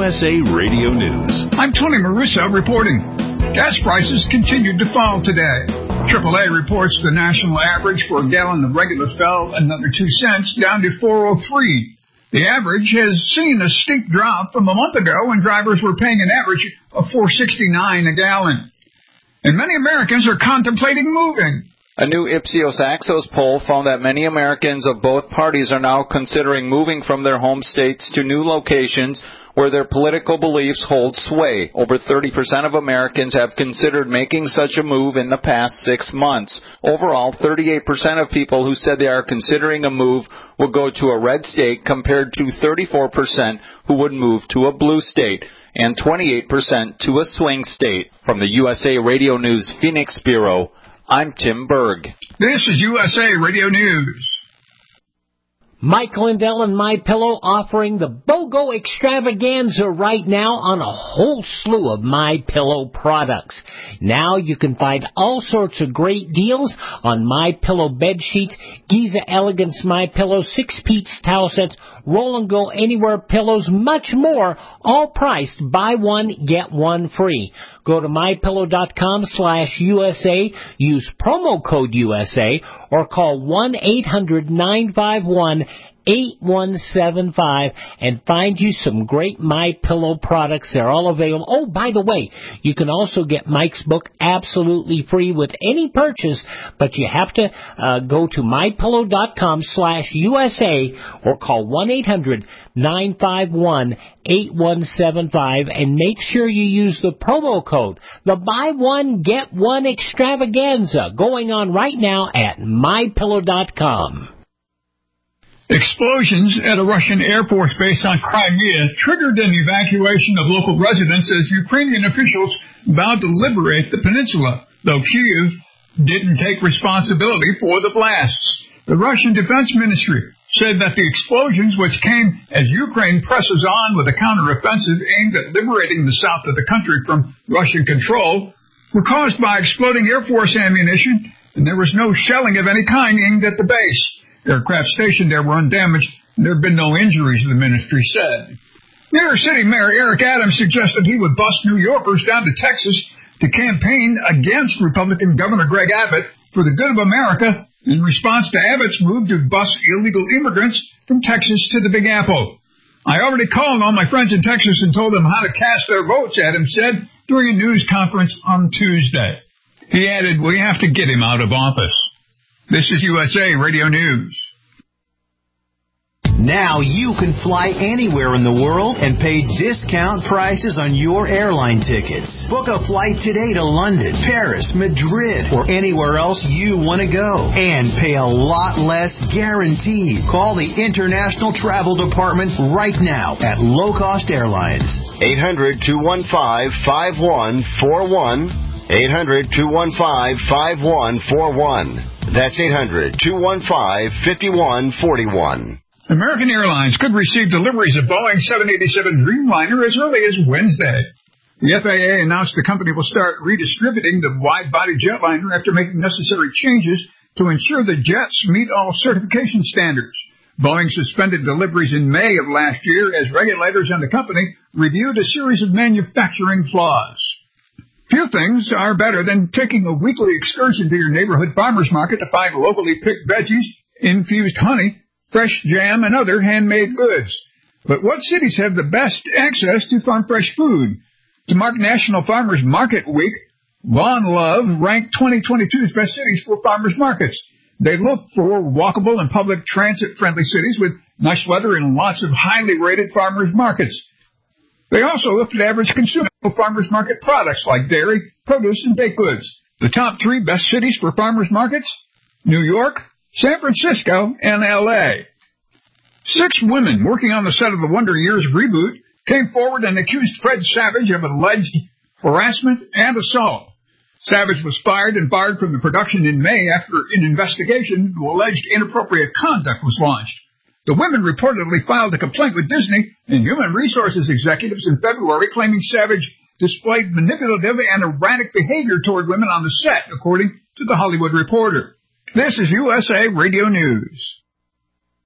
USA Radio News. I'm Tony Marissa reporting. Gas prices continued to fall today. AAA reports the national average for a gallon of regular fell another 2 cents down to $4.03. The average has seen a steep drop from a month ago when drivers were paying an average of $4.69 a gallon. And many Americans are contemplating moving. A new Ipsos Axos poll found that many Americans of both parties are now considering moving from their home states to new locations where their political beliefs hold sway. Over 30% of Americans have considered making such a move in the past 6 months. Overall, 38% of people who said they are considering a move will go to a red state compared to 34% who would move to a blue state and 28% to a swing state. From the USA Radio News Phoenix Bureau, I'm Tim Berg. This is USA Radio News. Mike Lindell and MyPillow offering the BOGO extravaganza right now on a whole slew of MyPillow products. Now you can find all sorts of great deals on MyPillow bed sheets, Giza Elegance MyPillow, 6-piece towel sets, Roll and Go Anywhere pillows, much more, all priced buy one, get one free. Go to MyPillow.com/USA, use promo code USA, or call 1-800-951-8175 and find you some great MyPillow products. They're all available. Oh, by the way, you can also get Mike's book absolutely free with any purchase, but you have to go to MyPillow.com/USA or call 1-800-951-8175 and make sure you use the promo code. The buy one, get one extravaganza going on right now at MyPillow.com. Explosions at a Russian Air Force base on Crimea triggered an evacuation of local residents as Ukrainian officials vowed to liberate the peninsula, though Kyiv didn't take responsibility for the blasts. The Russian Defense Ministry said that the explosions, which came as Ukraine presses on with a counteroffensive aimed at liberating the south of the country from Russian control, were caused by exploding Air Force ammunition, and there was no shelling of any kind aimed at the base. Aircraft stationed there were undamaged, and there have been no injuries, the ministry said. New York City Mayor Eric Adams suggested he would bus New Yorkers down to Texas to campaign against Republican Governor Greg Abbott for the good of America in response to Abbott's move to bus illegal immigrants from Texas to the Big Apple. I already called all my friends in Texas and told them how to cast their votes, Adams said during a news conference on Tuesday. He added, we have to get him out of office. This is USA Radio News. Now you can fly anywhere in the world and pay discount prices on your airline tickets. Book a flight today to London, Paris, Madrid, or anywhere else you want to go. And pay a lot less guaranteed. Call the International Travel Department right now at Low Cost Airlines. 800-215-5141. 800-215-5141. That's 800-215-5141. American Airlines could receive deliveries of Boeing 787 Dreamliner as early as Wednesday. The FAA announced the company will start redistributing the wide-body jetliner after making necessary changes to ensure the jets meet all certification standards. Boeing suspended deliveries in May of last year as regulators and the company reviewed a series of manufacturing flaws. Few things are better than taking a weekly excursion to your neighborhood farmer's market to find locally picked veggies, infused honey, fresh jam, and other handmade goods. But what cities have the best access to farm fresh food? To mark National Farmers Market Week, Lawn Love ranked 2022's best cities for farmers markets. They look for walkable and public transit-friendly cities with nice weather and lots of highly rated farmers markets. They also looked at average consumer farmers market products like dairy, produce, and baked goods. The top 3 best cities for farmers markets: New York, San Francisco, and L.A. 6 women working on the set of the Wonder Years reboot came forward and accused Fred Savage of alleged harassment and assault. Savage was fired and barred from the production in May after an investigation into alleged inappropriate conduct was launched. The women reportedly filed a complaint with Disney and human resources executives in February, claiming Savage displayed manipulative and erratic behavior toward women on the set, according to The Hollywood Reporter. This is USA Radio News.